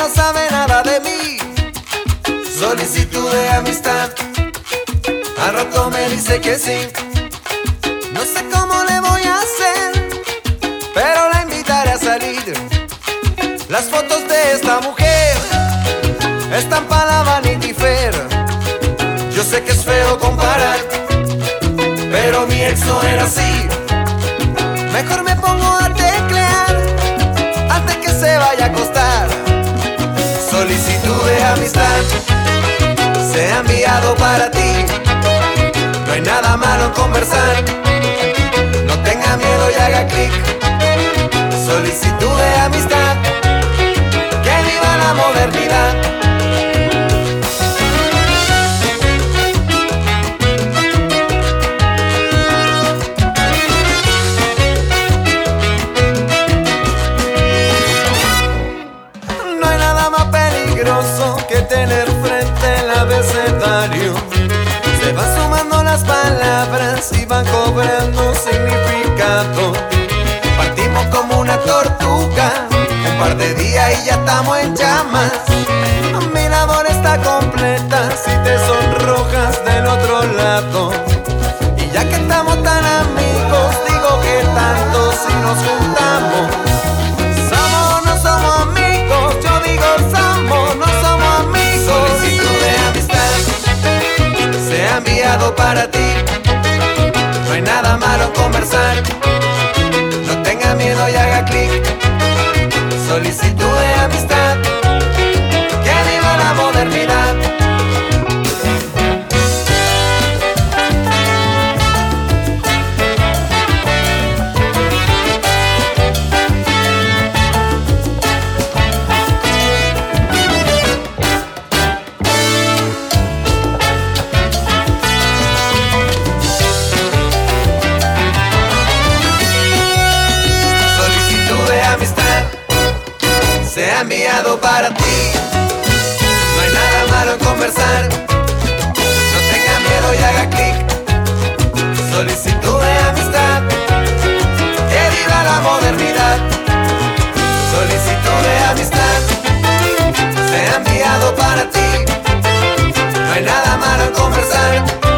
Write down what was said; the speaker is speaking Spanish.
no sabe nada de mí. Solicitud de amistad, al rato me dice que sí. No sé cómo le voy a hacer, pero la invitaré a salir. Las fotos de esta mujer están para la Vanity Fair. Yo sé que es feo comparar, pero mi ex no era así. Mejor me pongo a teclear antes que se vaya a acostar. Solicitud de amistad se ha enviado para ti. No hay nada malo en conversar. No tenga miedo y haga clic. Solicitud de amistad, que viva la modernidad. No hay nada más peligroso que tener frente el abecedario. Se van sumando las palabras y van cobrando significado. Partimos como una tortuga, un par de días y ya estamos en llamas. Mi labor está completa si te sonrojas del otro lado. Y ya que estamos tan amigos, digo que tanto si nos juntamos. ¿Somos o no somos amigos? Yo digo somos, no somos amigos. Solicitud de amistad se ha enviado para ti. No hay nada malo en conversar. No tenga miedo y haga clic. Solicitud de amistad, que viva la modernidad. Se ha enviado para ti. No hay nada malo en conversar. No tenga miedo y haga clic. Solicitud de amistad, que viva la modernidad. Solicitud de amistad se ha enviado para ti. No hay nada malo en conversar.